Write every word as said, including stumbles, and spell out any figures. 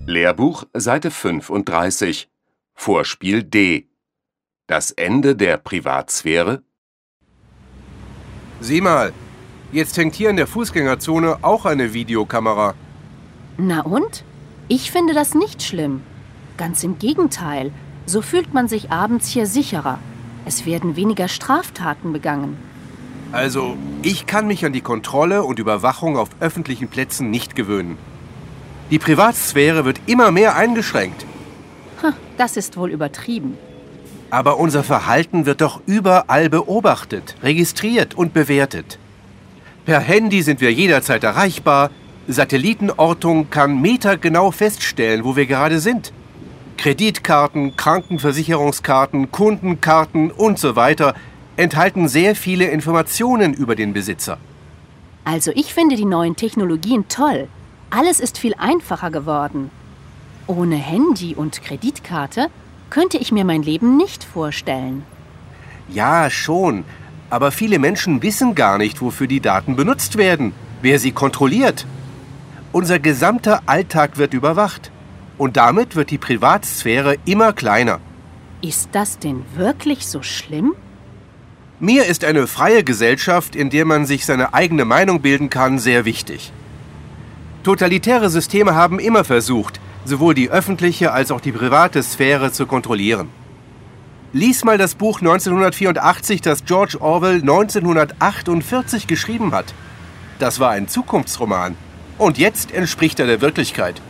Lehrbuch, Seite fünfunddreißig. Vorspiel D. Das Ende der Privatsphäre? Sieh mal, jetzt hängt hier in der Fußgängerzone auch eine Videokamera. Na und? Ich finde das nicht schlimm. Ganz im Gegenteil. So fühlt man sich abends hier sicherer. Es werden weniger Straftaten begangen. Also, ich kann mich an die Kontrolle und Überwachung auf öffentlichen Plätzen nicht gewöhnen. Die Privatsphäre wird immer mehr eingeschränkt. Hm, das ist wohl übertrieben. Aber unser Verhalten wird doch überall beobachtet, registriert und bewertet. Per Handy sind wir jederzeit erreichbar. Satellitenortung kann metergenau feststellen, wo wir gerade sind. Kreditkarten, Krankenversicherungskarten, Kundenkarten und so weiter enthalten sehr viele Informationen über den Besitzer. Also ich finde die neuen Technologien toll. Alles ist viel einfacher geworden. Ohne Handy und Kreditkarte könnte ich mir mein Leben nicht vorstellen. Ja, schon. Aber viele Menschen wissen gar nicht, wofür die Daten benutzt werden, wer sie kontrolliert. Unser gesamter Alltag wird überwacht. Und damit wird die Privatsphäre immer kleiner. Ist das denn wirklich so schlimm? Mir ist eine freie Gesellschaft, in der man sich seine eigene Meinung bilden kann, sehr wichtig. Totalitäre Systeme haben immer versucht, sowohl die öffentliche als auch die private Sphäre zu kontrollieren. Lies mal das Buch neunzehnhundertvierundachtzig, das George Orwell neunzehnhundertachtundvierzig geschrieben hat. Das war ein Zukunftsroman. Und jetzt entspricht er der Wirklichkeit.